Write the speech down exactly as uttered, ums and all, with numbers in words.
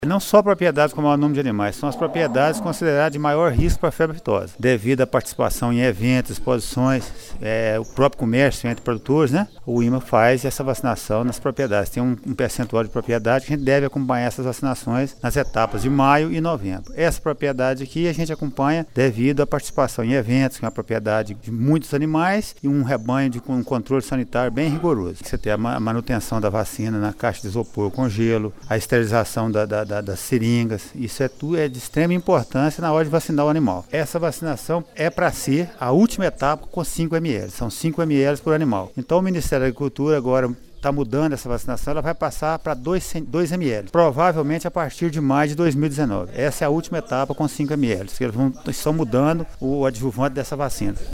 Não só propriedades com maior número de animais, são as propriedades consideradas de maior risco para a febre aftosa, devido à participação em eventos, exposições, é, o próprio comércio entre produtores, né? O I M A faz essa vacinação nas propriedades. Tem um, um percentual de propriedade que a gente deve acompanhar essas vacinações nas etapas de maio e novembro. Essa propriedade aqui a gente acompanha devido à participação em eventos, que é uma propriedade de muitos animais e um rebanho de, com um controle sanitário bem rigoroso. Você tem a manutenção da vacina na caixa de isopor com gelo, a esterilização da, da Das, das seringas, isso é tudo é de extrema importância na hora de vacinar o animal. Essa vacinação é para ser a última etapa com cinco mililitros, são cinco mililitros por animal. Então o Ministério da Agricultura agora está mudando essa vacinação, ela vai passar para dois mililitros, provavelmente a partir de maio de dois mil e dezenove. Essa é a última etapa com cinco mililitros, eles vão, estão mudando o adjuvante dessa vacina.